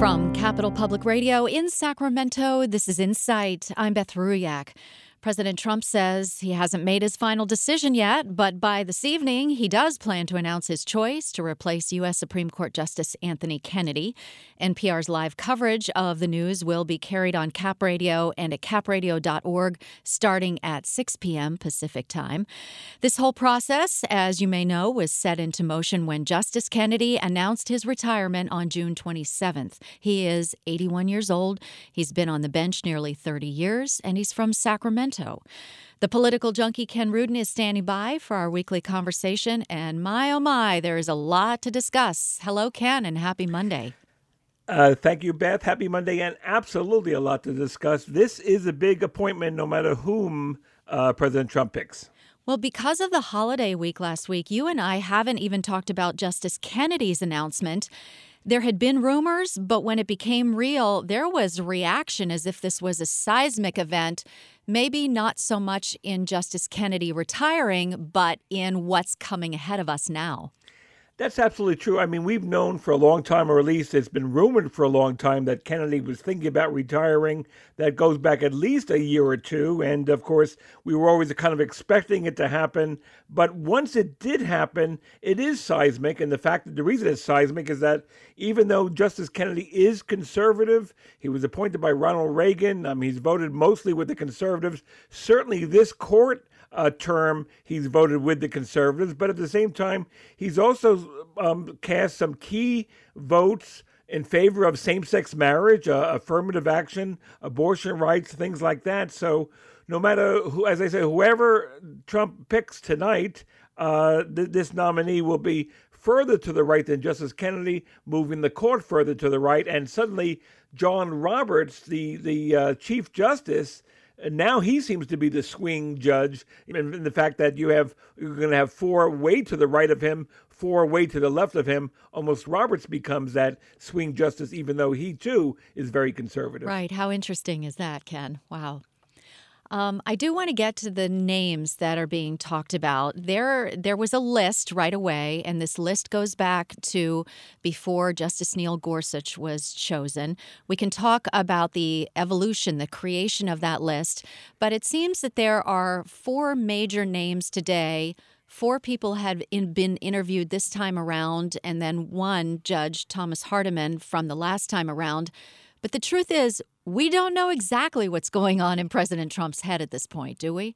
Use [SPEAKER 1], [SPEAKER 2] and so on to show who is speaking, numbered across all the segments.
[SPEAKER 1] From Capital Public Radio in Sacramento, this is Insight. I'm Beth Ruyak. President Trump says he hasn't made his final decision yet, but by this evening, he does plan to announce his choice to replace U.S. Supreme Court Justice Anthony Kennedy. NPR's live coverage of the news will be carried on Cap Radio and at capradio.org starting at 6 p.m. Pacific time. This whole process, as you may know, was set into motion when Justice Kennedy announced his retirement on June 27th. He is 81 years old. He's been on the bench nearly 30 years, and he's from Sacramento. The political junkie Ken Rudin is standing by for our weekly conversation, and my, oh my, there is a lot to discuss. Hello, Ken, and happy Monday.
[SPEAKER 2] Thank you, Beth. Happy Monday, and absolutely a lot to discuss. This is a big appointment no matter whom President Trump picks.
[SPEAKER 1] Well, because of the holiday week last week, you and I haven't even talked about Justice Kennedy's announcement. There had been rumors, but when it became real, there was reaction as if this was a seismic event, maybe not so much in Justice Kennedy retiring, but in what's coming ahead of us now.
[SPEAKER 2] That's absolutely true. I mean, we've known for a long time, or at least it's been rumored for a long time, that Kennedy was thinking about retiring. That goes back at least a year or two. And of course, we were always kind of expecting it to happen. But once it did happen, it is seismic. And the reason it's seismic is that even though Justice Kennedy is conservative, he was appointed by Ronald Reagan. He's voted mostly with the conservatives. Certainly this court term, he's voted with the conservatives, but at the same time, he's also cast some key votes in favor of same-sex marriage, affirmative action, abortion rights, things like that. So no matter who, as I say, whoever Trump picks tonight, this nominee will be further to the right than Justice Kennedy, moving the court further to the right. And suddenly, John Roberts, the Chief Justice, now he seems to be the swing judge, in the fact that you're going to have four way to the right of him, four way to the left of him. Almost Roberts becomes that swing justice, even though he, too, is very conservative.
[SPEAKER 1] Right. How interesting is that, Ken? Wow. I do want to get to the names that are being talked about. There was a list right away, and this list goes back to before Justice Neil Gorsuch was chosen. We can talk about the evolution, the creation of that list, but it seems that there are four major names today. Four people had been interviewed this time around, and then one, Judge Thomas Hardiman, from the last time around. But the truth is, we don't know exactly what's going on in President Trump's head at this point, do we?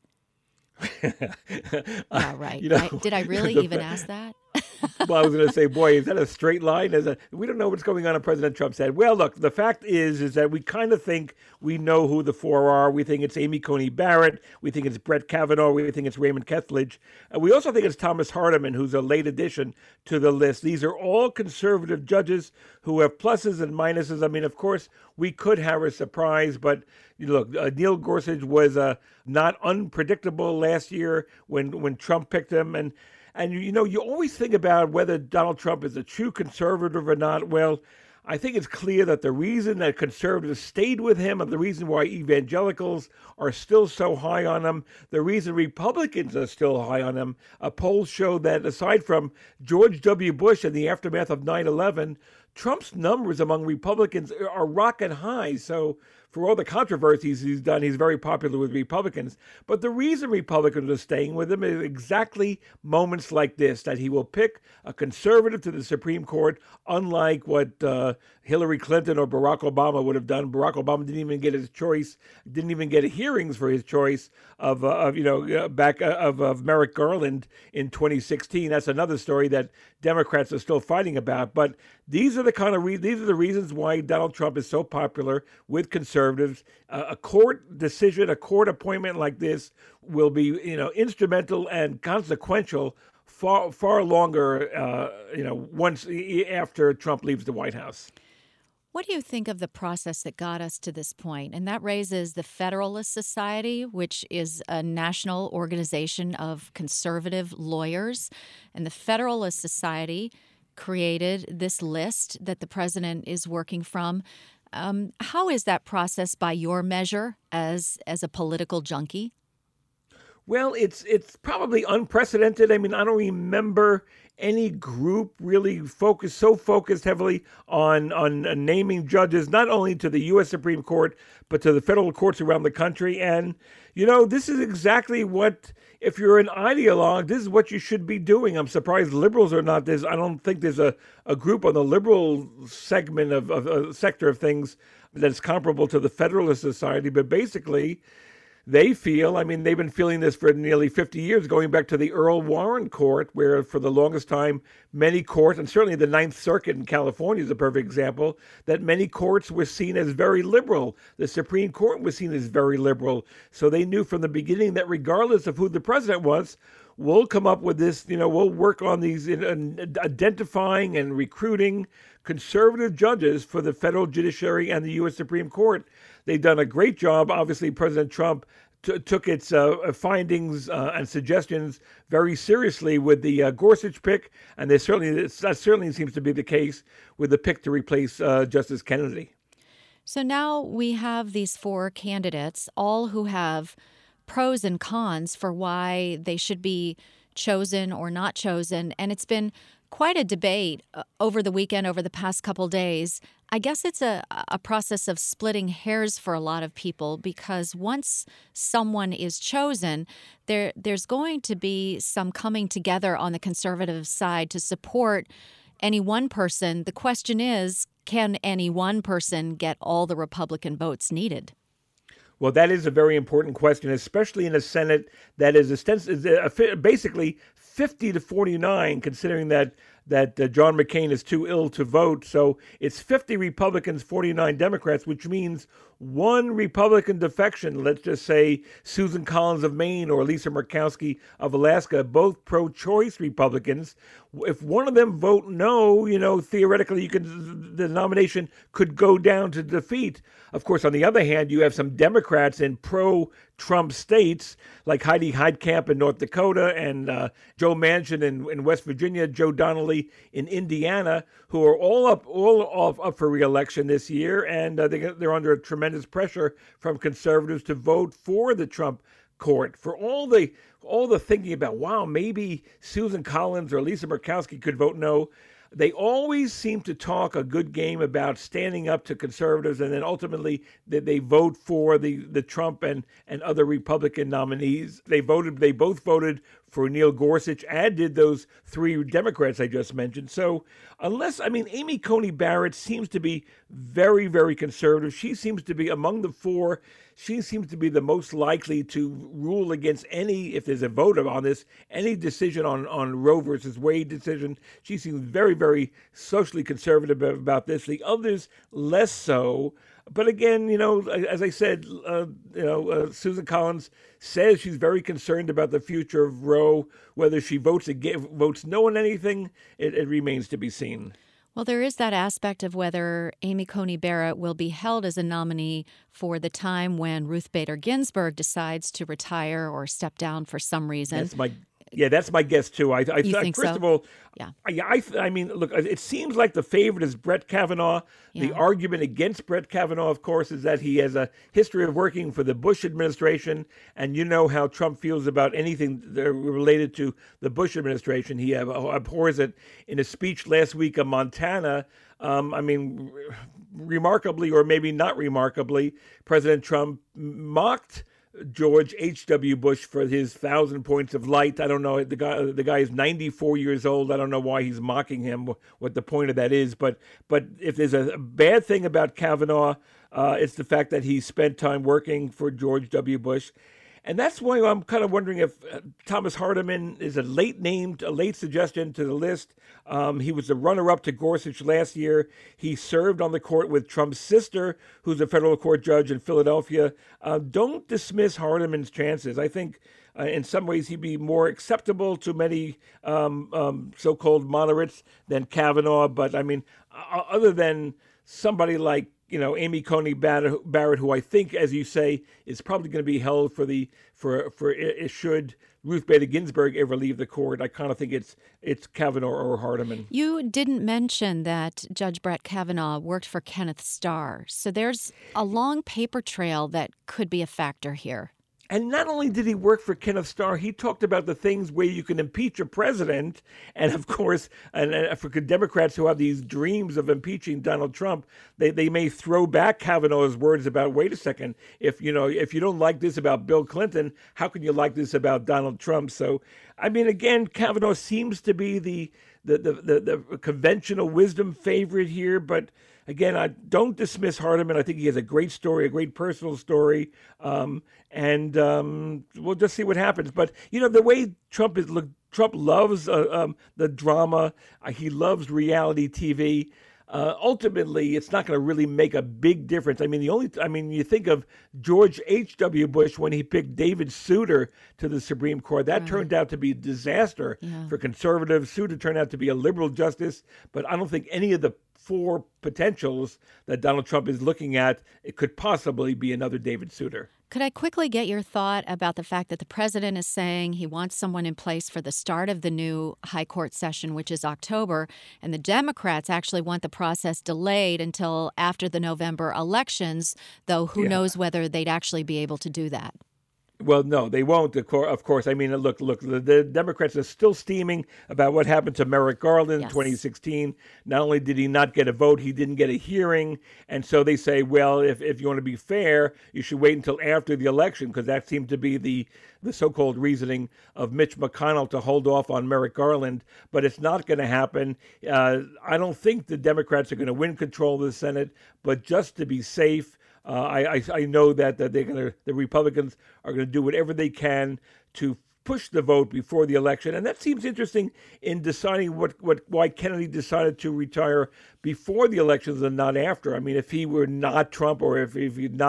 [SPEAKER 1] Yeah, right. Did I really even ask that?
[SPEAKER 2] Well, I was going to say, boy, is that a straight line? We don't know what's going on in President Trump's head. Well, look, the fact is that we kind of think we know who the four are. We think it's Amy Coney Barrett. We think it's Brett Kavanaugh. We think it's Raymond Kethledge. We also think it's Thomas Hardiman, who's a late addition to the list. These are all conservative judges who have pluses and minuses. I mean, of course, we could have a surprise, but look, Neil Gorsuch was not unpredictable last year when Trump picked him. And you always think about whether Donald Trump is a true conservative or not. Well, I think it's clear that the reason that conservatives stayed with him and the reason why evangelicals are still so high on him, the reason Republicans are still high on him, polls show that aside from George W. Bush in the aftermath of 9/11, Trump's numbers among Republicans are rocket high. So for all the controversies he's done, he's very popular with Republicans. But the reason Republicans are staying with him is exactly moments like this, that he will pick a conservative to the Supreme Court, unlike what Hillary Clinton or Barack Obama would have done. Barack Obama didn't even get his choice, didn't even get hearings for his choice of Merrick Garland in 2016. That's another story that Democrats are still fighting about. But these are the reasons why Donald Trump is so popular with conservatives. A court decision, a court appointment like this will be, instrumental and consequential far longer, once after Trump leaves the White House.
[SPEAKER 1] What do you think of the process that got us to this point? And that raises the Federalist Society, which is a national organization of conservative lawyers. And the Federalist Society created this list that the president is working from. How is that process by your measure as a political junkie?
[SPEAKER 2] Well, it's probably unprecedented. I mean, I don't remember any group really focused heavily on naming judges, not only to the U.S. Supreme Court but to the federal courts around the country. And this is exactly what, if you're an ideologue, this is what you should be doing. I'm surprised liberals are not. I don't think there's a group on the liberal segment of sector of things that's comparable to the Federalist Society, but basically they feel, I mean, they've been feeling this for nearly 50 years, going back to the Earl Warren Court, where for the longest time, many courts, and certainly the Ninth Circuit in California is a perfect example, that many courts were seen as very liberal. The Supreme Court was seen as very liberal. So they knew from the beginning that regardless of who the president was, we'll come up with this, we'll work on these identifying and recruiting conservative judges for the federal judiciary and the U.S. Supreme Court. They've done a great job. Obviously, President Trump took its findings and suggestions very seriously with the Gorsuch pick, and that certainly seems to be the case with the pick to replace Justice Kennedy.
[SPEAKER 1] So now we have these 4 candidates, all who have pros and cons for why they should be chosen or not chosen. And it's been quite a debate over the weekend, over the past couple days. I guess it's a process of splitting hairs for a lot of people, because once someone is chosen, there's going to be some coming together on the conservative side to support any one person. The question is, can any one person get all the Republican votes needed?
[SPEAKER 2] Well, that is a very important question, especially in a Senate that is basically 50-49, considering that John McCain is too ill to vote. So it's 50 Republicans, 49 Democrats, which means one Republican defection. Let's just say Susan Collins of Maine or Lisa Murkowski of Alaska, both pro-choice Republicans. If one of them vote no, theoretically the nomination could go down to defeat. Of course, on the other hand, you have some Democrats in pro-Trump states like Heidi Heitkamp in North Dakota and Joe Manchin in West Virginia, Joe Donnelly in Indiana, who are all up for re-election this year, and they're under a tremendous pressure from conservatives to vote for the Trump court. For all the thinking about, wow, maybe Susan Collins or Lisa Murkowski could vote no, they always seem to talk a good game about standing up to conservatives, and then ultimately they vote for the Trump and other Republican nominees. They both voted for Neil Gorsuch, and did those 3 Democrats I just mentioned. So Amy Coney Barrett seems to be very, very conservative. She seems to be among the 4. She seems to be the most likely to rule against any, if there's a vote on this, any decision on Roe versus Wade decision. She seems very, very socially conservative about this. The others, less so. But again, as I said, Susan Collins says she's very concerned about the future of Roe. Whether she votes no on anything, it remains to be seen.
[SPEAKER 1] Well, there is that aspect of whether Amy Coney Barrett will be held as a nominee for the time when Ruth Bader Ginsburg decides to retire or step down for some reason.
[SPEAKER 2] That's my guess too. I
[SPEAKER 1] think
[SPEAKER 2] first
[SPEAKER 1] so?
[SPEAKER 2] of all,
[SPEAKER 1] yeah.
[SPEAKER 2] I mean, look, it seems like the favorite is Brett Kavanaugh. Yeah. The argument against Brett Kavanaugh, of course, is that he has a history of working for the Bush administration, and you know how Trump feels about anything related to the Bush administration. He abhors it. In a speech last week in Montana, remarkably, or maybe not remarkably, President Trump mocked George H.W. Bush for his 1,000 points of light. I don't know. The guy is 94 years old. I don't know why he's mocking him, what the point of that is. But if there's a bad thing about Kavanaugh, it's the fact that he spent time working for George W. Bush. And that's why I'm kind of wondering if Thomas Hardiman is a late suggestion to the list. He was the runner-up to Gorsuch last year. He served on the court with Trump's sister, who's a federal court judge in Philadelphia. Don't dismiss Hardiman's chances. I think in some ways he'd be more acceptable to many so-called moderates than Kavanaugh. But other than somebody like Amy Coney Barrett, who I think, as you say, is probably going to be held should Ruth Bader Ginsburg ever leave the court. I kind of think it's Kavanaugh or Hardiman.
[SPEAKER 1] You didn't mention that Judge Brett Kavanaugh worked for Kenneth Starr, so there's a long paper trail that could be a factor here.
[SPEAKER 2] And not only did he work for Kenneth Starr, he talked about the things where you can impeach a president. And of course, and for Democrats who have these dreams of impeaching Donald Trump, they may throw back Kavanaugh's words about, wait a second, if you don't like this about Bill Clinton, how can you like this about Donald Trump? So, I mean, again, Kavanaugh seems to be the conventional wisdom favorite here, but again, I don't dismiss Hardiman. I think he has a great story, a great personal story, and we'll just see what happens. But the way Trump loves the drama. He loves reality TV. Ultimately, it's not going to really make a big difference. I mean, you think of George H.W. Bush when he picked David Souter to the Supreme Court. That turned out to be a disaster for conservatives. Souter turned out to be a liberal justice, but I don't think any of the four potentials that Donald Trump is looking at, it could possibly be another David Souter.
[SPEAKER 1] Could I quickly get your thought about the fact that the president is saying he wants someone in place for the start of the new high court session, which is October, and the Democrats actually want the process delayed until after the November elections, though who knows whether they'd actually be able to do that?
[SPEAKER 2] Well, no, they won't, of course. I mean, look, the Democrats are still steaming about what happened to Merrick Garland in 2016. Not only did he not get a vote, he didn't get a hearing. And so they say, well, if you want to be fair, you should wait until after the election, because that seemed to be the so-called reasoning of Mitch McConnell to hold off on Merrick Garland. But it's not going to happen. I don't think the Democrats are going to win control of the Senate, but just to be safe, I know that the Republicans are going to do whatever they can to push the vote before the election, and that seems interesting in deciding why Kennedy decided to retire before the elections and not after. I mean, if he were not Trump, or if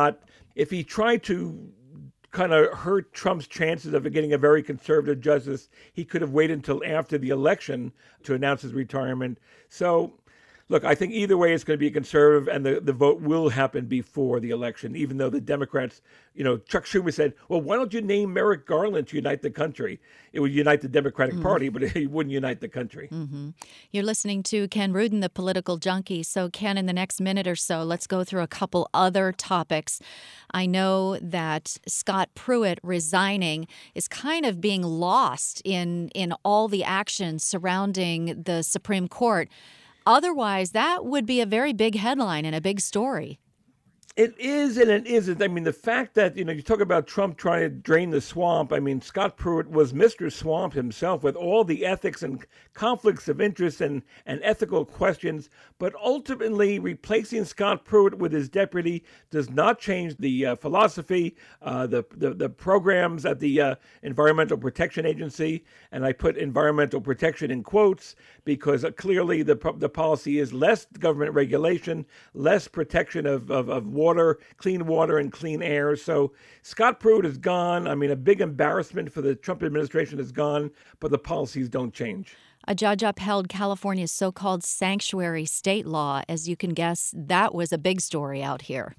[SPEAKER 2] he tried to kind of hurt Trump's chances of getting a very conservative justice, he could have waited until after the election to announce his retirement. So. Look, I think either way it's going to be a conservative, and the vote will happen before the election, even though the Democrats, Chuck Schumer said, well, why don't you name Merrick Garland to unite the country? It would unite the Democratic Party, but it wouldn't unite the country.
[SPEAKER 1] You're listening to Ken Rudin, the political junkie. So, Ken, in the next minute or so, let's go through a couple other topics. I know that Scott Pruitt resigning is kind of being lost in all the action surrounding the Supreme Court. Otherwise, that would be a very big headline and a big story.
[SPEAKER 2] It is and it isn't. I mean, the fact that, you talk about Trump trying to drain the swamp. I mean, Scott Pruitt was Mr. Swamp himself with all the ethics and conflicts of interest and ethical questions. But ultimately, replacing Scott Pruitt with his deputy does not change the philosophy, the programs at the Environmental Protection Agency. And I put environmental protection in quotes because clearly the policy is less government regulation, less protection of water, clean water and clean air. So Scott Pruitt is gone. I mean, a big embarrassment for the Trump administration is gone, but the policies don't change.
[SPEAKER 1] A judge upheld California's so-called sanctuary state law. As you can guess, that was a big story out here.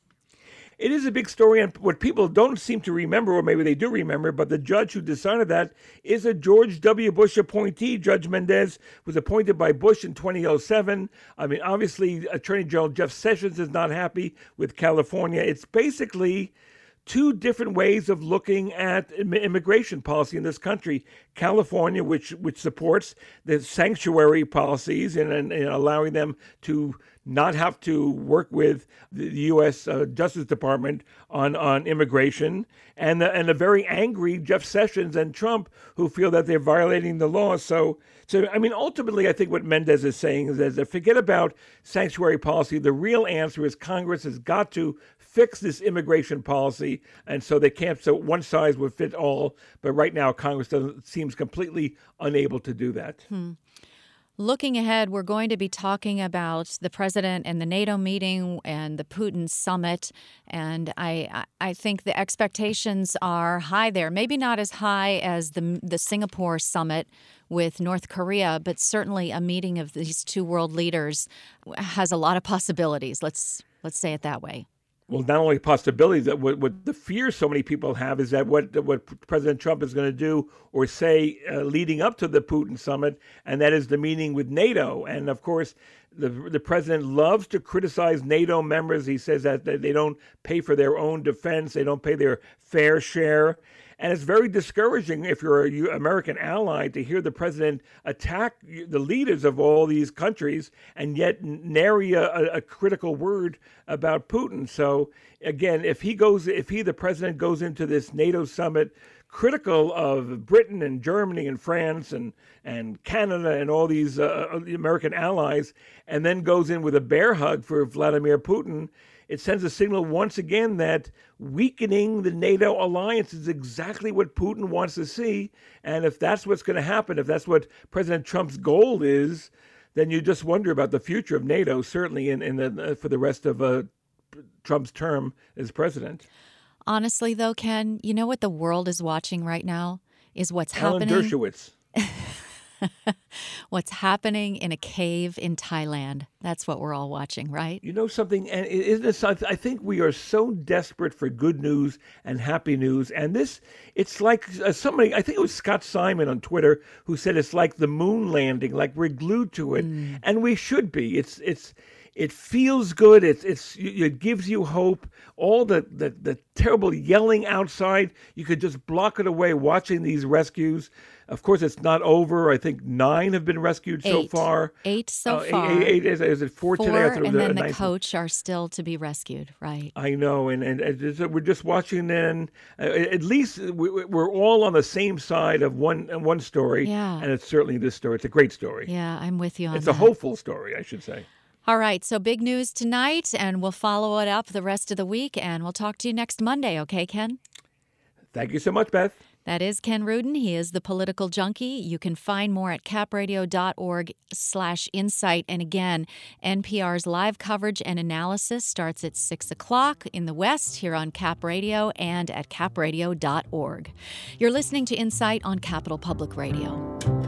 [SPEAKER 2] It is a big story, and what people don't seem to remember, or maybe they do remember, but the judge who decided that is a George W. Bush appointee. Judge Mendez was appointed by Bush in 2007. I mean, obviously, Attorney General Jeff Sessions is not happy with California. It's basically two different ways of looking at immigration policy in this country. California, which supports the sanctuary policies and allowing them to not have to work with the U.S. Justice Department on immigration, and a very angry Jeff Sessions and Trump who feel that they're violating the law. So I mean, ultimately, I think what Mendez is saying is that forget about sanctuary policy. The real answer is Congress has got to fix this immigration policy, and so they can't. So one size would fit all, but right now Congress seems completely unable to do that.
[SPEAKER 1] Looking ahead, we're going to be talking about the president and the NATO meeting and the Putin summit. And I think the expectations are high there. Maybe not as high as the Singapore summit with North Korea, but certainly a meeting of these two world leaders has a lot of possibilities. Let's say it that way.
[SPEAKER 2] Well, not only possibilities, that what the fear so many people have is that what President Trump is going to do or say leading up to the Putin summit, and that is the meeting with NATO. And of course, The president loves to criticize NATO members. He says that they don't pay for their own defense. They don't pay their fair share. And it's very discouraging if you're an American ally to hear the president attack the leaders of all these countries and yet nary a critical word about Putin. So again, if the president goes into this NATO summit critical of Britain and Germany and France and Canada and all these American allies, and then goes in with a bear hug for Vladimir Putin, it sends a signal once again that weakening the NATO alliance is exactly what Putin wants to see. And if that's what's going to happen, if that's what President Trump's goal is, then you just wonder about the future of NATO, certainly for the rest of Trump's term as president.
[SPEAKER 1] Honestly, though, Ken, you know what the world is watching right now is what's
[SPEAKER 2] Alan
[SPEAKER 1] happening.
[SPEAKER 2] Dershowitz.
[SPEAKER 1] What's happening in a cave in Thailand. That's what we're all watching, right?
[SPEAKER 2] You know something, and isn't this, I think we are so desperate for good news and happy news. And it's like somebody, I think it was Scott Simon on Twitter, who said it's like the moon landing, like we're glued to it. And we should be. It feels good. It gives you hope. All the terrible yelling outside, you could just block it away watching these rescues. Of course, it's not over. I think 9 have been rescued so far.
[SPEAKER 1] 8 so far.
[SPEAKER 2] 8 is it 4 today?
[SPEAKER 1] 4, and then the coach are still to be rescued, right?
[SPEAKER 2] I know, and we're just watching. Then at least we're all on the same side of one story.
[SPEAKER 1] Yeah.
[SPEAKER 2] And it's certainly this story. It's a great story.
[SPEAKER 1] Yeah, I'm with you on that.
[SPEAKER 2] It's a hopeful story, I should say.
[SPEAKER 1] All right, so big news tonight, and we'll follow it up the rest of the week, and we'll talk to you next Monday, okay, Ken?
[SPEAKER 2] Thank you so much, Beth.
[SPEAKER 1] That is Ken Rudin. He is the political junkie. You can find more at capradio.org/insight. And again, NPR's live coverage and analysis starts at 6 o'clock in the West here on Cap Radio and at capradio.org. You're listening to Insight on Capital Public Radio.